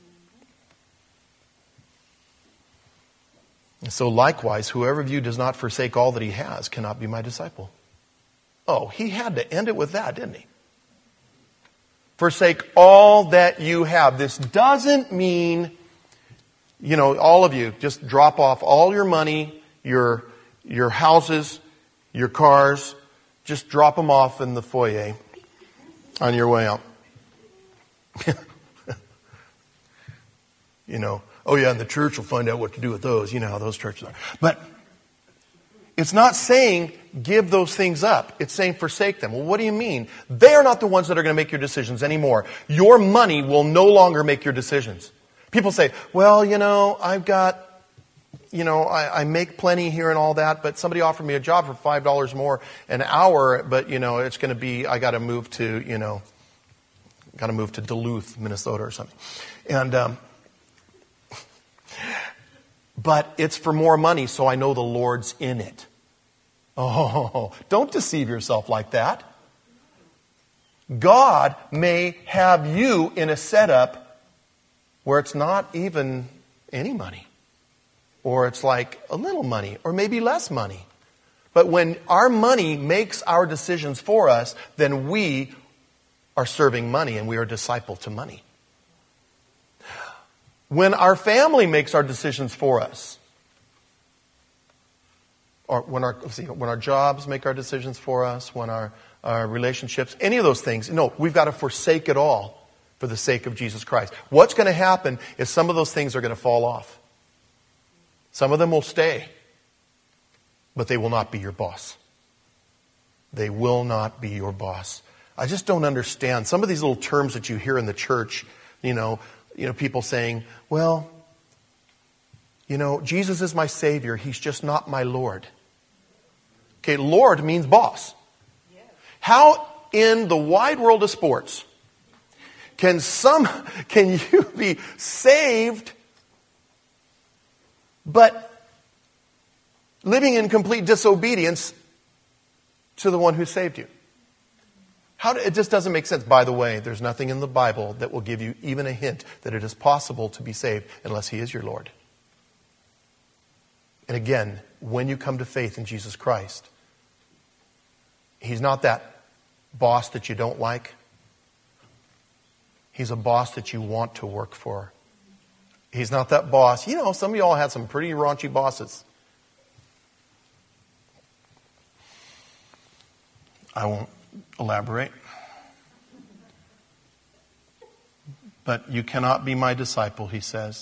And so likewise, whoever of you does not forsake all that he has cannot be my disciple. Oh, He had to end it with that, didn't He? Forsake all that you have. This doesn't mean, you know, all of you just drop off all your money, your your houses, your cars, just drop them off in the foyer on your way out. You know, oh yeah, and the church will find out what to do with those. You know how those churches are. But it's not saying give those things up. It's saying forsake them. Well, what do you mean? They are not the ones that are going to make your decisions anymore. Your money will no longer make your decisions. People say, well, you know, I've got, you know, I, I make plenty here and all that, but somebody offered me a job for five dollars more an hour, but, you know, it's going to be, I got to move to, you know, got to move to Duluth, Minnesota or something. And, um, but it's for more money, so I know the Lord's in it. Oh, don't deceive yourself like that. God may have you in a setup where it's not even any money. Or it's like a little money, or maybe less money. But when our money makes our decisions for us, then we are serving money and we are a disciple to money. When our family makes our decisions for us, or when our let's see, when our jobs make our decisions for us, when our, our relationships, any of those things, no, we've got to forsake it all for the sake of Jesus Christ. What's going to happen is some of those things are going to fall off. Some of them will stay, but they will not be your boss. They will not be your boss. I just don't understand some of these little terms that you hear in the church, you know, you know, people saying, well, you know, Jesus is my Savior. He's just not my Lord. Okay, Lord means boss. How in the wide world of sports Can some, can you be saved, but living in complete disobedience to the one who saved you? How do, it just doesn't make sense. By the way, there's nothing in the Bible that will give you even a hint that it is possible to be saved unless He is your Lord. And again, when you come to faith in Jesus Christ, He's not that boss that you don't like. He's a boss that you want to work for. He's not that boss. You know, some of y'all had some pretty raunchy bosses. I won't elaborate. But you cannot be my disciple, He says,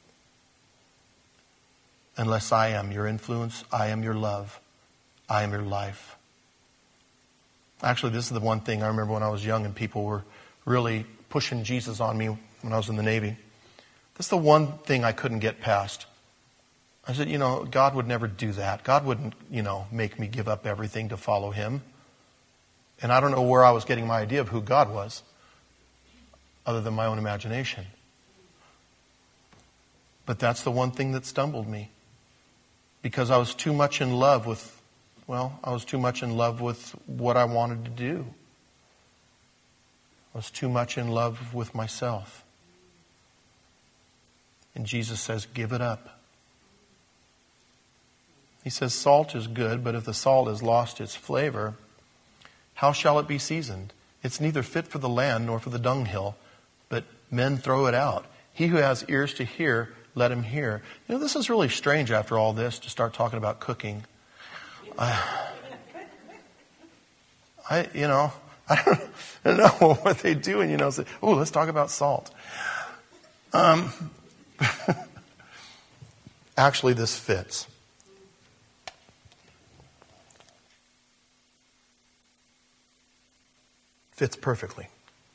unless I am your influence, I am your love, I am your life. Actually, this is the one thing I remember when I was young and people were really pushing Jesus on me when I was in the Navy. That's the one thing I couldn't get past. I said, you know, God would never do that. God wouldn't, you know, make me give up everything to follow Him. And I don't know where I was getting my idea of who God was, other than my own imagination. But that's the one thing that stumbled me. Because I was too much in love with, well, I was too much in love with what I wanted to do. I was too much in love with myself. And Jesus says, give it up. He says, salt is good, but if the salt has lost its flavor, how shall it be seasoned? It's neither fit for the land nor for the dunghill, but men throw it out. He who has ears to hear, let him hear. You know, this is really strange after all this to start talking about cooking. I, I you know, I don't, I don't know what they do, and you know, say, oh, let's talk about salt. Um, actually, this fits. Fits perfectly.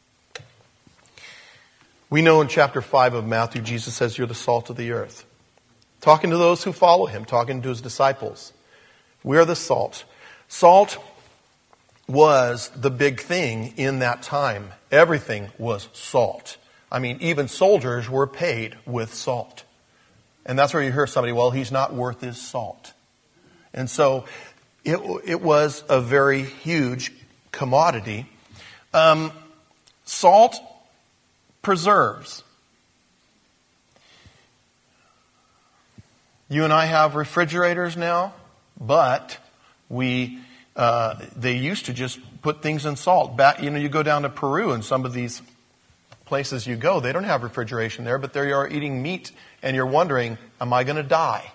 We know in chapter five of Matthew, Jesus says, you're the salt of the earth. Talking to those who follow Him, talking to His disciples. We are the salt. Salt was the big thing in that time. Everything was salt. I mean, even soldiers were paid with salt. And that's where you hear somebody, well, he's not worth his salt. And so it, it was a very huge commodity. Um, salt preserves. You and I have refrigerators now, but we uh, they used to just put things in salt. Back, you know, you go down to Peru and some of these places you go, they don't have refrigeration there, but there you are eating meat and you're wondering, am I going to die?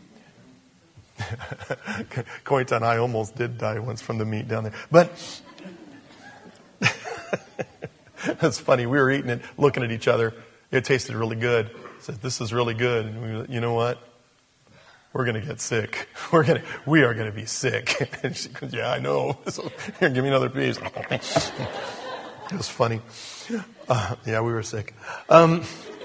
Koita and I almost did die once from the meat down there. But it's funny. We were eating it, looking at each other. It tasted really good. I said, this is really good. And we were, you know what? We're going to get sick. We're going to, we are going to be sick. And she goes, yeah, I know. So, here, give me another piece. It was funny. Uh, yeah, we were sick. Um,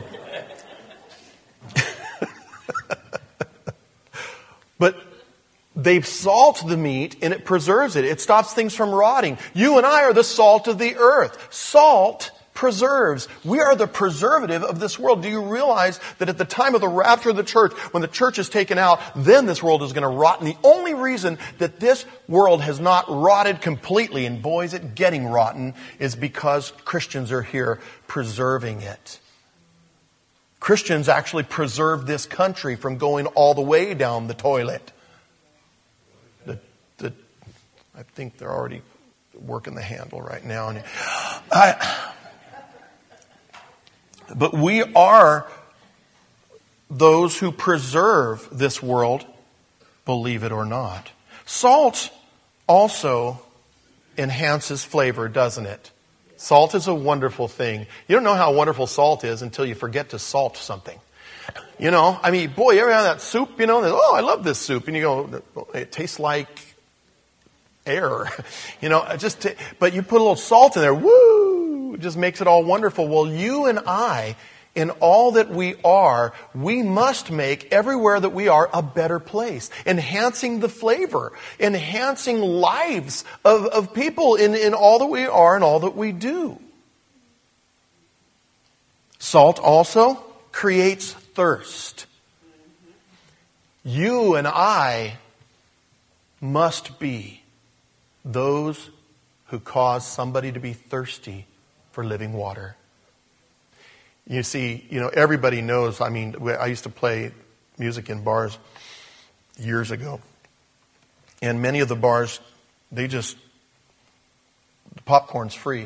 but they salt the meat and it preserves it. It stops things from rotting. You and I are the salt of the earth. Salt preserves. We are the preservative of this world. Do you realize that at the time of the rapture of the church, when the church is taken out, then this world is going to rot. And the only reason that this world has not rotted completely, and boy, is it getting rotten, is because Christians are here preserving it. Christians actually preserve this country from going all the way down the toilet. The, the, I think they're already working the handle right now. And I, but we are those who preserve this world, believe it or not. Salt also enhances flavor, doesn't it? Salt is a wonderful thing. You don't know how wonderful salt is until you forget to salt something. You know, I mean, boy, you ever have that soup, you know, and oh, I love this soup. And you go, it tastes like air. You know, it just, t- but you put a little salt in there, woo, it just makes it all wonderful. Well, you and I, in all that we are, we must make everywhere that we are a better place. Enhancing the flavor, enhancing lives of, of people in, in all that we are and all that we do. Salt also creates thirst. You and I must be those who cause somebody to be thirsty for living water. You see, you know, everybody knows, I mean, I used to play music in bars years ago. And many of the bars, they just, the popcorn's free.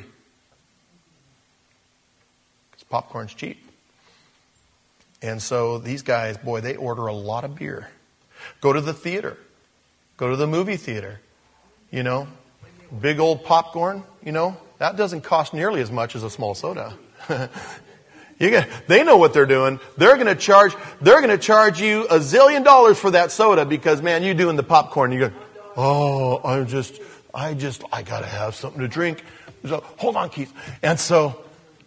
Because popcorn's cheap. And so these guys, boy, they order a lot of beer. Go to the theater. Go to the movie theater. You know, big old popcorn, you know, that doesn't cost nearly as much as a small soda. You get, they know what they're doing. They're going to charge, they're going to charge you a zillion dollars for that soda because, man, you're doing the popcorn. You go, oh, I'm just, I just, I got to have something to drink. So, hold on, Keith. And so,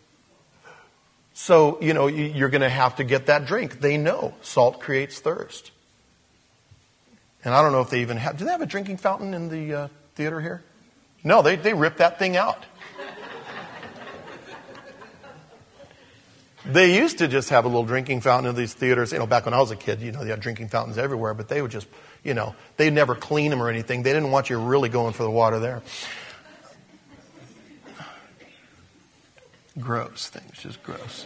so, you know, you're going to have to get that drink. They know salt creates thirst. And I don't know if they even have, do they have a drinking fountain in the uh, theater here? No, they, they ripped that thing out. They used to just have a little drinking fountain in these theaters. You know, back when I was a kid, you know, they had drinking fountains everywhere, but they would just, you know, they'd never clean them or anything. They didn't want you really going for the water there. Gross things, just gross.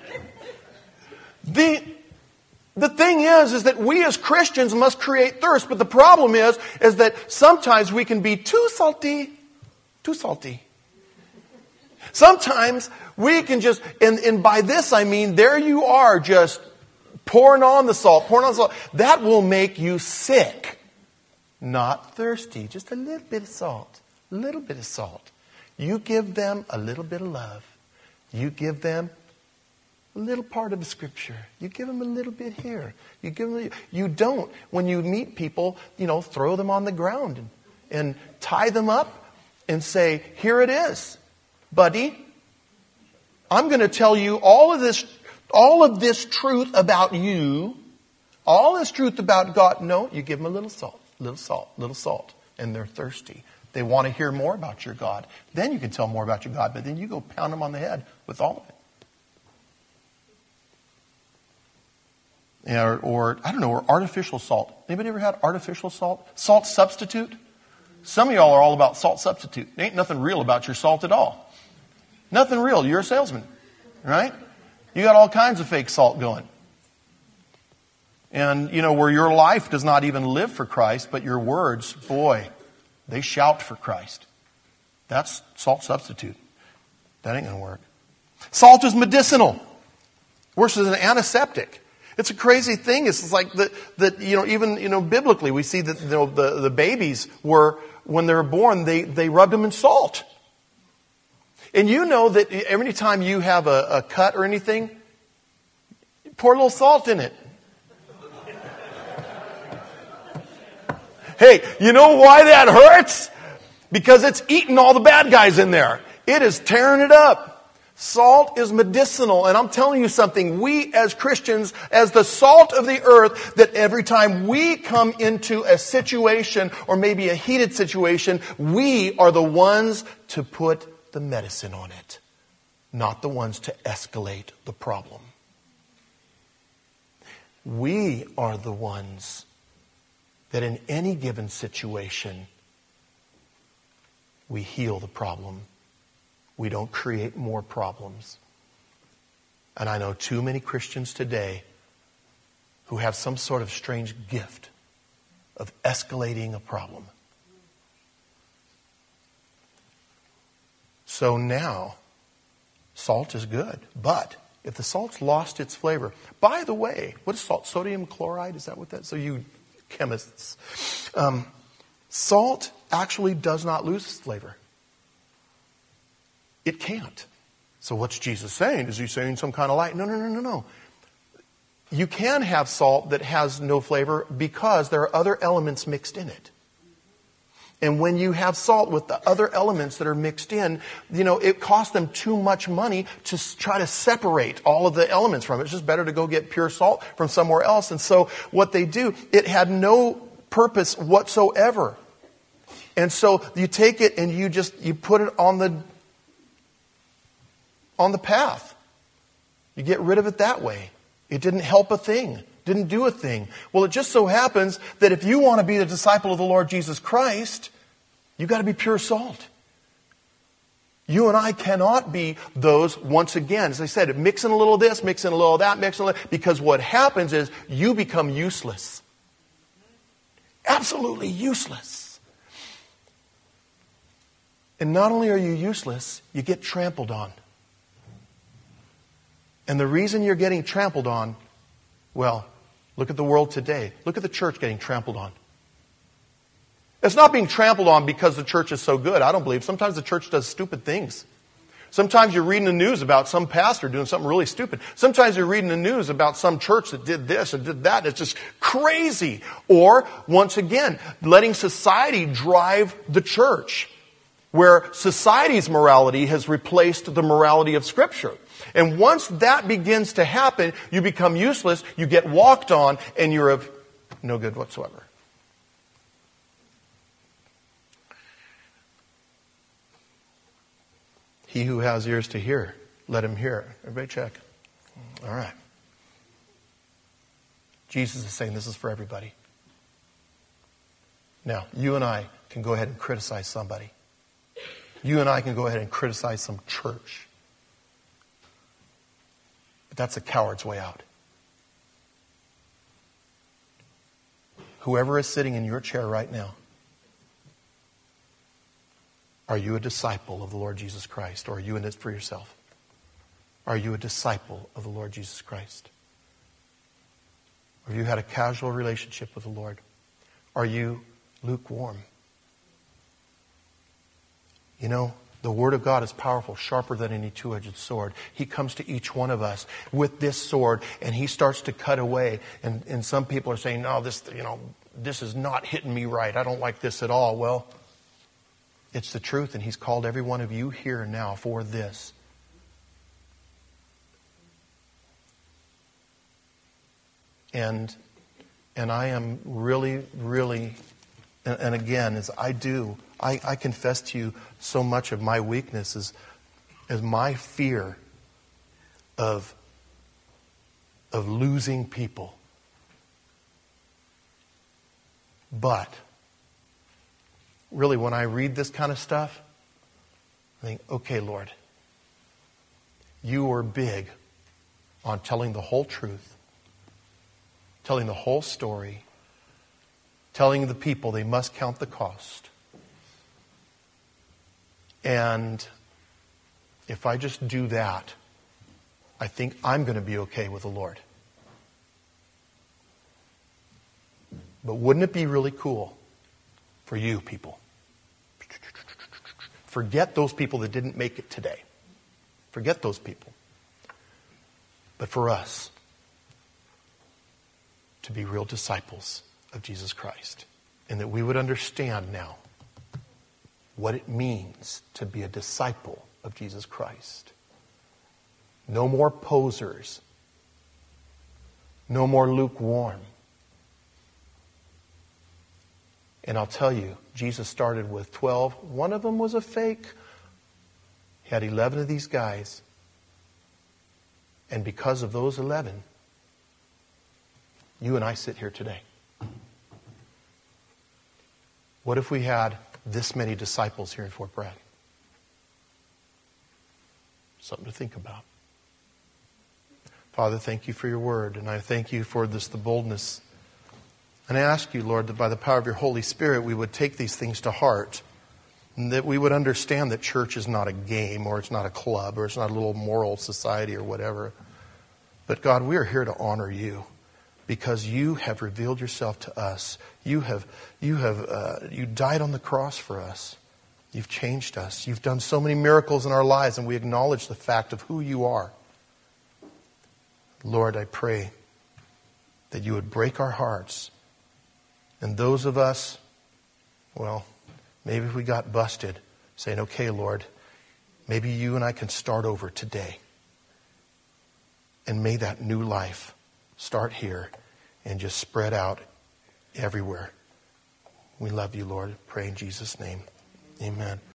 The, the thing is, is that we as Christians must create thirst, but the problem is, is that sometimes we can be too salty, too salty. Sometimes we can just, and, and by this I mean, there you are just pouring on the salt, pouring on the salt. That will make you sick. Not thirsty, just a little bit of salt, a little bit of salt. You give them a little bit of love. You give them a little part of the scripture. You give them a little bit here. You give them, you don't, when you meet people, you know, throw them on the ground and, and tie them up and say, here it is. Buddy, I'm going to tell you all of this, all of this truth about you, all this truth about God. No, you give them a little salt, little salt, little salt, and they're thirsty. They want to hear more about your God. Then you can tell more about your God, but then you go pound them on the head with all of it. Yeah, or, or, I don't know, or artificial salt. Anybody ever had artificial salt? Salt substitute? Some of y'all are all about salt substitute. There ain't nothing real about your salt at all. Nothing real. You're a salesman, right? You got all kinds of fake salt going. And, you know, where your life does not even live for Christ, but your words, boy, they shout for Christ. That's salt substitute. That ain't going to work. Salt is medicinal. Worse as an antiseptic. It's a crazy thing. It's like that, that you know, even, you know, biblically, we see that, you know, the, the babies were, when they were born, they, they rubbed them in salt. And you know that every time you have a, a cut or anything, pour a little salt in it. Hey, you know why that hurts? Because it's eating all the bad guys in there. It is tearing it up. Salt is medicinal. And I'm telling you something, we as Christians, as the salt of the earth, that every time we come into a situation or maybe a heated situation, we are the ones to put the medicine on it, not the ones to escalate the problem. We are the ones that in any given situation, we heal the problem. We don't create more problems. And I know too many Christians today who have some sort of strange gift of escalating a problem. So now, salt is good. But if the salt's lost its flavor, by the way, what is salt? Sodium chloride? Is that what that is? So you chemists. Um, salt actually does not lose its flavor. It can't. So what's Jesus saying? Is he saying some kind of light? No, no, no, no, no. You can have salt that has no flavor because there are other elements mixed in it. And when you have salt with the other elements that are mixed in, you know, it costs them too much money to try to separate all of the elements from it. It's just better to go get pure salt from somewhere else. And so what they do, it had no purpose whatsoever. And so you take it and you just, you put it on the, on the path. You get rid of it that way. It didn't help a thing. Didn't do a thing. Well, it just so happens that if you want to be the disciple of the Lord Jesus Christ, you've got to be pure salt. You and I cannot be those, once again, as I said, mixing a little of this, mixing a little of that, mixing a little, because what happens is you become useless. Absolutely useless. And not only are you useless, you get trampled on. And the reason you're getting trampled on, well, look at the world today. Look at the church getting trampled on. It's not being trampled on because the church is so good. I don't believe. Sometimes the church does stupid things. Sometimes you're reading the news about some pastor doing something really stupid. Sometimes you're reading the news about some church that did this or did that. It's just crazy. Or, once again, letting society drive the church, where society's morality has replaced the morality of Scripture. And once that begins to happen, you become useless, you get walked on, and you're of no good whatsoever. He who has ears to hear, let him hear. Everybody check. All right. Jesus is saying this is for everybody. Now, you and I can go ahead and criticize somebody. You and I can go ahead and criticize some church. But that's a coward's way out. Whoever is sitting in your chair right now, are you a disciple of the Lord Jesus Christ, or are you in it for yourself? Are you a disciple of the Lord Jesus Christ? Or have you had a casual relationship with the Lord? Are you lukewarm? You know, the Word of God is powerful, sharper than any two-edged sword. He comes to each one of us with this sword, and He starts to cut away. And, and some people are saying, no, this, you know, this is not hitting me right. I don't like this at all. Well, it's the truth, and He's called every one of you here now for this. And and I am really, really, and, and again, as I do, I, I confess to you so much of my weakness is, is my fear of, of losing people. But really, when I read this kind of stuff, I think, okay, Lord, you are big on telling the whole truth, telling the whole story, telling the people they must count the cost. And if I just do that, I think I'm going to be okay with the Lord. But wouldn't it be really cool for you people? Forget those people that didn't make it today. Forget those people. But for us, to be real disciples of Jesus Christ. And that we would understand now what it means to be a disciple of Jesus Christ. No more posers. No more lukewarm. And I'll tell you, Jesus started with twelve. One of them was a fake. He had eleven of these guys. And because of those eleven, you and I sit here today. What if we had this many disciples here in Fort Bragg? Something to think about. Father, thank you for your word. And I thank you for this, the boldness. And I ask you, Lord, that by the power of your Holy Spirit, we would take these things to heart. And that we would understand that church is not a game, or it's not a club, or it's not a little moral society or whatever. But God, we are here to honor you because you have revealed yourself to us. You have, you have, uh, you died on the cross for us. You've changed us. You've done so many miracles in our lives, and we acknowledge the fact of who you are. Lord, I pray that you would break our hearts. And those of us, well, maybe if we got busted, saying, okay, Lord, maybe you and I can start over today. And may that new life start here and just spread out everywhere. We love you, Lord. Pray in Jesus' name. Amen.